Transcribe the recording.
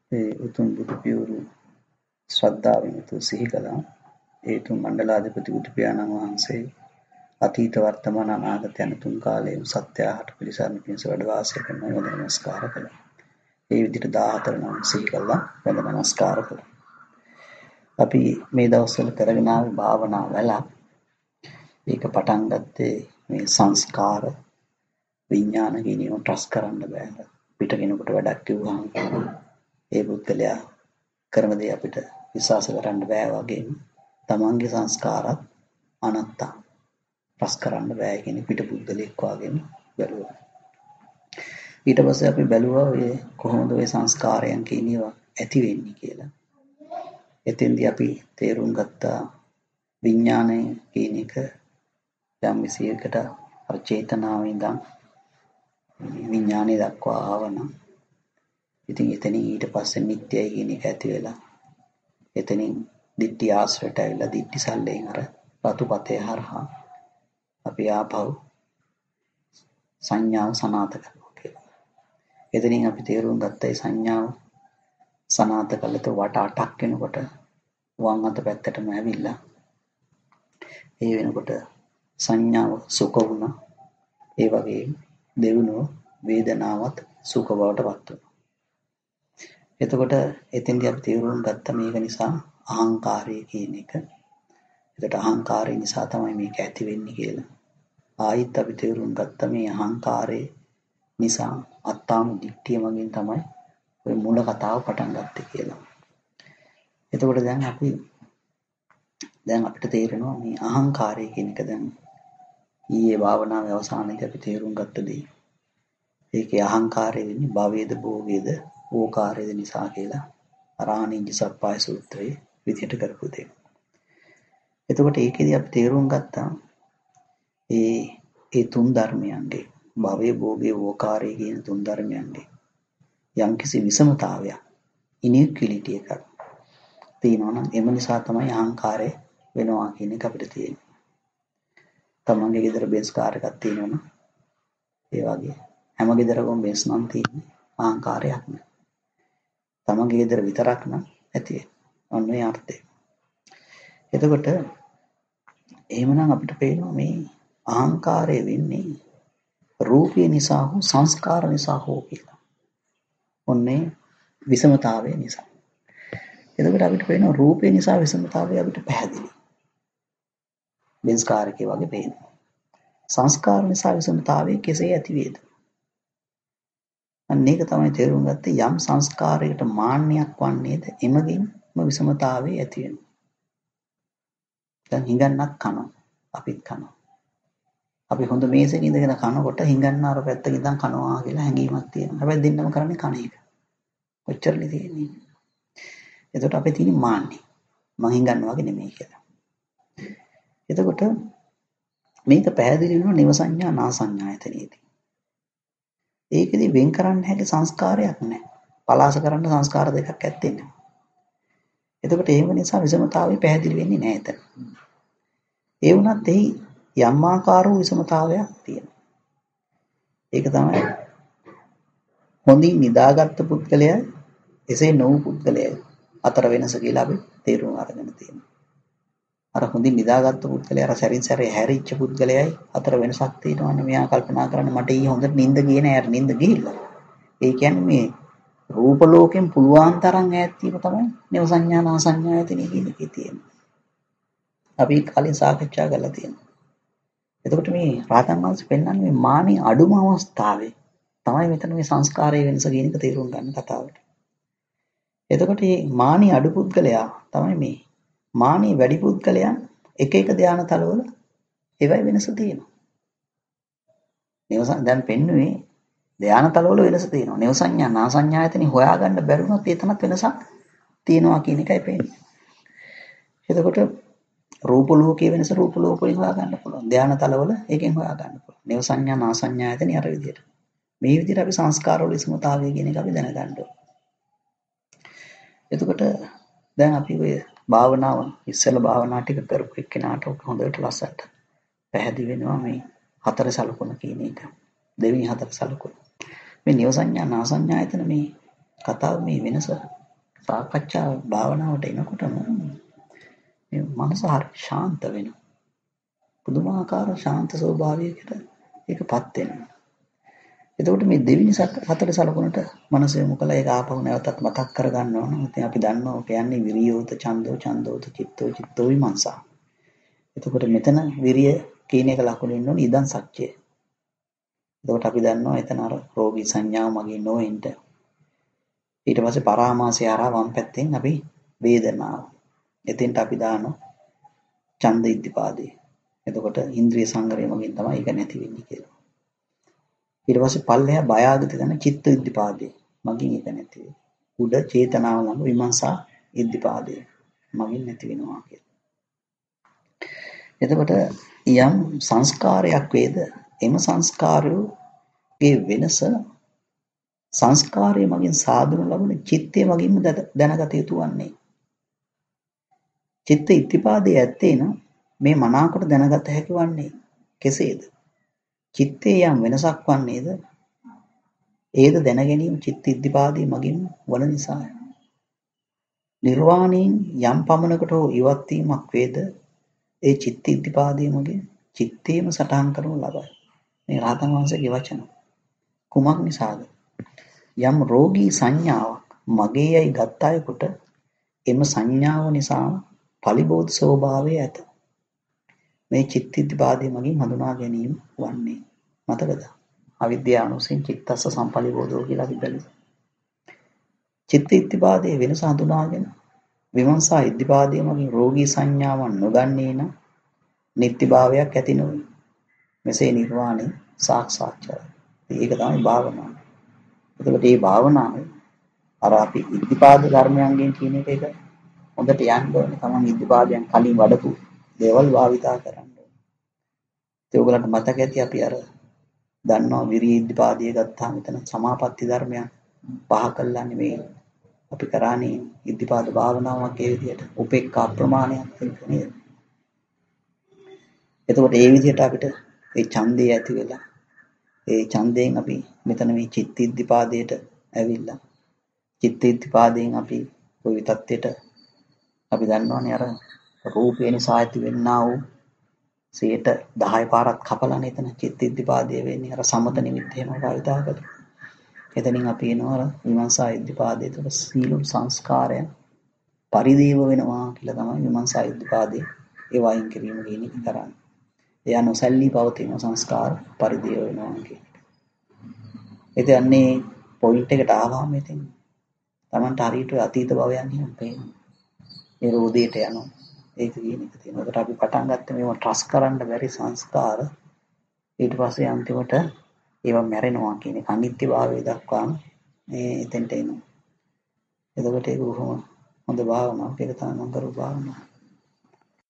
ඒ උතුම් බුදු පියවරු ශ්‍රද්ධාවෙන් යුතුව සිහි කළා. ඒ උතුම් මණ්ඩලාධිපති බුදු පියාණන් වහන්සේ අතීත වර්තමාන අනාගත යන තුන් කාලයේම සත්‍යයට පිළිසරණ පිණිස වැඩ වාසය කරන වන්දන නමස්කාර කළා. ඒ විදිහට 14 නම් සිහි කළා වන්දන නමස්කාර කළා. අපි මේ දවස්වල කරගෙන ආවේ භාවනා වල ඒක පටන් ගත්තේ මේ සංස්කාර විඥාන කියන ඒවා ට්‍රස් කරන්න බෑ. පිට කෙනෙකුට වැඩක් කිව්වහම ඒ පුද්ගලයා කරන දේ අපිට විශ්වාස කරන්න බෑ වගේම තමන්ගේ සංස්කාරات අනත්තා ට්‍රස් කරන්න බෑ කියන පිට පුද්ගලෙක් වගේම බැලුවා. ඊට පස්සේ අපි බැලුවා ඔය කොහොමද ඔය සංස්කාරයන් කියන ඒවා ඇති වෙන්නේ කියලා. එතෙන්දී අපි තේරුම් ගත්තා විඥානය කියන එක යම් විශේෂයකට අර චේතනාවෙන් ඉඳන් විඥානය දක්වා ආවනම් ඉතින් එතනින් ඊට පස්සේ නිට්ටයයි කියන එක ඇති වෙලා එතනින් දිට්ඨි ආශ්‍රයට ඇවිල්ලා දිට්ඨි සල්ලෙන් අර රතුපතේ හරහා අපි ආපහු සංඥාව සනාත කරනවා කියලා. එතනින් අපි තේරුම් ගත්තා ඒ සංඥාව සනාත කළත වට 8ක් වෙනකොට වම් අත පැත්තටම ඇවිල්ලා ඒ වෙනකොට සංඥාව සුඛ වුණා. ඒ වගේම දෙවනුව වේදනාවත් සුඛ බවට පත් වුණා. එතකොට එතෙන්දී අපි තේරුම් ගත්ත මේක නිසා අහංකාරය කියන එක. ඒකට අහංකාරය නිසා තමයි මේක ඇති වෙන්නේ කියලා. ආයිත් අපි තේරුම් ගත්ත මේ අහංකාරය නිසා අත්තාම දිට්ඨිය මගින් තමයි ඔය මූල කතාව පටන් ගත්තේ කියලා. එතකොට දැන් අපිට තේරෙනවා මේ අහංකාරය කියන එක දැන් ඊයේ භාවනාවේ අවසානයේදී අපි තේරුම් ගත්ත දේ. ඒකේ අහංකාරය වෙන්නේ භවයේද භෝගයේද ඕකාරයේද නිසා කියලා අරාණීජ සප්පාය සූත්‍රයේ විදිහට කරපු දෙයක්. එතකොට ඒකෙදී අපි තේරුම් ගත්තා ඒ තුන් ධර්මයන්ගේ භවයේ භෝගයේ ඕකාරයේ කියන තුන් ධර්මයන්ගේ යම්කිසි විෂමතාවයක් ඉනික්විලිටි එකක් තියෙනවා නම් එම නිසා තමයි අහංකාරය වෙනවා කියන එක අපිට තියෙන්නේ. තමන්ගේ ගෙදර බෙන්ස් කාර් එකක් තියෙනවනම් ඒ වගේ හැම ගෙදරකම බෙන්ස් නම් තියෙන්නේ අහංකාරයක් නේ. තමන්ගේ ගෙදර විතරක් නම් ඇති වෙන්නේ. ඔන්න ඒ අර්ථය. එතකොට එහෙමනම් අපිට පේනවා මේ අහංකාරය වෙන්නේ රූපය නිසා හෝ සංස්කාර නිසා හෝ කියලා. ඔන්නේ විෂමතාවය නිසා. එතකොට අපිට පේනවා රූපය නිසා විෂමතාවය අපිට පැහැදිලි. බෙන්ස් කාර් එකේ වගේ පේනවා. සංස්කාර නිසා විෂමතාවය කෙසේ ඇති වේද? අන්න ඒක තමයි තේරුම් ගත්තේ යම් සංස්කාරයකට මාන්නයක් වන්නේද එමගින්ම විෂමතාවය ඇති වෙනවා. දැන් හිඟන්නක් කනවා. අපිත් කනවා. අපි හොඳ මේසෙක ඉඳගෙන කනකොට හිඟන්න අර පැත්තක ඉඳන් කනවා කියලා හැඟීමක් තියෙනවා. හැබැයි දෙන්නම කරන්නේ කන එක. ඔච්චරනේ තියෙන්නේ. එතකොට අපේ තියෙන මාන්නේ. මං හිඟන්නවා වගේ නෙමෙයි කියලා. එතකොට මේක පැහැදිලි වෙනවා නිව සංඥා නා සංඥායතනෙදී. ඒකෙදි වෙන් කරන්න හැකි සංස්කාරයක් නැහැ. පලාස කරන්න සංස්කාර දෙකක් ඇත්තේ නැහැ. එතකොට එහෙම නිසා විෂමතාවය පැහැදිලි වෙන්නේ නැහැ එතන. ඒ වුණත් එහි යම් ආකාරෝ විෂමතාවයක් තියෙනවා. ඒක තමයි හොඳින් නිදාගත්ත පුද්ගලයා එසේ නොවු පුද්ගලයා අතර වෙනස කියලා අපි තේරුම් අරගෙන තියෙනවා. අර හොඳින් නිදාගත්ත පුද්ගලයා අර සැරින් සැරේ හැරිච්ච පුද්ගලයායි අතර වෙනසක් තියෙනවානේ. මෙයා කල්පනා කරන්නේ මට ඊ හොඳට නිින්ද ගියේ නෑ. අර නිින්ද ගිහිල්ලා. ඒ කියන්නේ මේ රූප ලෝකෙන් පුළුවන් තරම් ඈත් වීම තමයි නව සංඥා නා සංඥායතනෙ කියන එකේ තියෙන්නේ. අපි කලින් සාකච්ඡා කරලා තියෙනවා. එතකොට මේ රාතන් වහන්සේ පෙන්වන්නේ මේ මානෙ අඩුම අවස්ථාවේ තමයි මෙතන මේ සංස්කාරයේ වෙනස කියන එක තේරුම් ගන්න කතාවට. එතකොට මේ මානෙ අඩු පුද්ගලයා තමයි මේ මානෙ වැඩි පුද්ගලයන් එක එක ධානා තලවල ඒවයි වෙනස තියෙනවා. දැන් පෙන්නුවේ ධානා තලවල වෙනස තියෙනවා. නව සංඥා නා සංඥායතනෙ හොයාගන්න බැරිුණොත් ඒතනත් වෙනසක් තියෙනවා කියන එකයි පෙන්නේ. එතකොට රූප ලෝකයේ වෙනස රූප ලෝක වලින් හොයාගන්න පුළුවන්. ධානා තලවල ඒකෙන් හොයාගන්න පුළුවන්. නව සංඥා නා සංඥායතනෙ අර විදියට. මේ විදියට අපි සංස්කාර වල විසමතාවය කියන එක අපි දැනගන්න ඕනේ. එතකොට දැන් අපි ඔය භාවනාව ඉස්සෙල්ලා භාවනා ටික කරපු එක්කෙනාට හොඳට ලස්සනට පැහැදිලි වෙනවා මේ හතර සලකුණ කියන එක. දෙවෙනි හතර සලකුණ. මේ නිව සංඥා නා සංඥායතන මේ කතාව මේ වෙනස සාකච්ඡා භාවනාවට එනකොටම මේ මනස හරි ශාන්ත වෙනවා. පුදුමාකාර ශාන්ත ස්වභාවයකට ඒකපත් වෙනවා. එතකොට මේ දෙවෙනි හතර සලකුණට මනස යොමු කළා ඒක ආපහු නැවතත් මතක් කරගන්න ඕන. ඉතින් අපි දන්නවා ඔක යන්නේ විරියෝත ඡන්தோ ඡන්தோත චිත්තෝ චිත්තෝ විමර්ශා. එතකොට මෙතන විරිය කියන එක ලකුණු වෙන්න ඕනේ ඉදන් සත්‍යය. එතකොට අපි දන්නවා එතන අර රෝගී සංඥාව මගේ නොවෙන්න. ඊට පස්සේ පරාමාසය හරහා වම් පැත්තෙන් අපි වේදනාව. එතෙන්ට අපි දානවා ඡන්ද ඉද්ධිපාදේ. එතකොට ඉන්ද්‍රිය සංවරය මගින් තමයි ඒක නැති වෙන්නේ කියලා. ඊට පස්සේ පල්ලෙහා බය ආගත කරන චිත්ත ඉද්ධිපාදේ මගින් ඒක නැති වෙනවා. උඩ චේතනාව ළඟ විමර්ශා ඉද්ධිපාදේ මගින් නැති වෙනවා කියලා. එතකොට යම් සංස්කාරයක් වේද එම සංස්කාරයේ වෙනස සංස්කාරය මගින් සාධනු ලබන චිත්තය මගින්ම දැනගත යුතු වන්නේ. චිත්ත ඉද්ධිපාදයේ ඇත්තේ නම් මේ මනාකොට දැනගත හැකි වන්නේ කෙසේද? චිත්තේ යම් වෙනසක් වන්නේද? ඒද දැන ගැනීම චිත්ත ඉද්ධිපාදයේ මගින් වන නිසාය. නිර්වාණයෙන් යම් පමණකට හෝ ඉවත් වීමක් වේද ඒ චිත්ත ඉද්ධිපාදයේ මගින් චිත්තේම සටහන් කරනු ලබයි. මේ රහතන් වහන්සේගේ වචන. කුමක් නිසාද? යම් රෝගී සංඥාවක් මගේ යයි ගත් අයෙකුට එම සංඥාව නිසා පලිබෝධ ස්වභාවය ඇත. මේ චිත්ත ඉද්ධිපාදයේ මගින් හඳුනා ගැනීම වන්නේ. මතකද? අවිද්‍යානුසෙන් චිත්තස්ස සම්පලිබෝධෝ කියලා අපි බැලුවා. චිත්ත ඉද්ධිපාදයේ වෙනස හඳුනාගෙන විමර්ශා ඉද්ධිපාදයේ මගින් රෝගී සංඥාවන් නොගන්නේ නම් නිත්‍යභාවයක් ඇති නොවේ. මෙසේ නිර්වාණය සාක්ෂාත් කරයි. ඒක තමයි භාවනාව. එතකොට මේ භාවනාවේ අර අපි ඉද්ධිපාද ධර්මයන්ගෙන් කියන එක හොඳට යන්න ඕනේ. තමන් ඉද්ධිපාදයන් කලින් වඩපු දේවල් භාවිතා කරන්න ඕනේ. ඒ ඔයගලන්ට මතක ඇති අපි අර දන්නවා විරිය ඉද්ධිපාදයේ ගත්තාම මෙතන සමාපatti ධර්මයන් පහ කළා නෙමෙයි. අපි කරානේ ඉද්ධිපාද භාවනාවක් ඒ විදිහට උපේක්ඛා ප්‍රමාණයක් නේද? එතකොට ඒ විදිහට අපිට ඒ ඡන්දේ ඇති වෙලා ඒ ඡන්දයෙන් අපි මෙතන මේ චිත්ත ඉද්ධිපාදයට ඇවිල්ලා චිත්ත ඉද්ධිපාදයෙන් අපි කොයි තත්ත්වයට අපි දන්නවනේ අර රූපේ නිසා ඇති වෙන්නා වූ 10 පාරක් කපලානේ එතන චිත්ත ඉද්ධිපාදයේ වෙන්නේ අර සමත නිමිත්ත එහෙම භාවිතා කරලා. එතනින් අපි එනවා අර විමර්ශා ඉද්ධිපාදයේ තුල සීලුම් සංස්කාරයන් පරිදේව වෙනවා කියලා තමයි විමර්ශා ඉද්ධිපාදයේ ඒ වයින් කිරීම කියන එක කරන්නේ. එයා නොසැලී පවතින සංස්කාර පරිදේව වෙනවා කියන එක. ඉතින් අන්නේ පොයින්ට් එකට ආවම ඉතින් Tamanට හරියට අතීත භවයන් එහෙම පේනවා. ඒ රෝදේට යනවා. ඒක කියන එක තියෙනවා. ඒකට අපි පටන් ගත්තේ මේව ට්‍රස් කරන්න බැරි සංස්කාර. ඊට පස්සේ අන්තිමට ඒවා මැරෙනවා කියන එක අනිත්‍යභාවය දක්වාම මේ එතෙන්ට එනවා. එතකොට ඒක බොහොම හොඳ භාවනාවක්. ඒක තමයි මම කරු භාවනාව.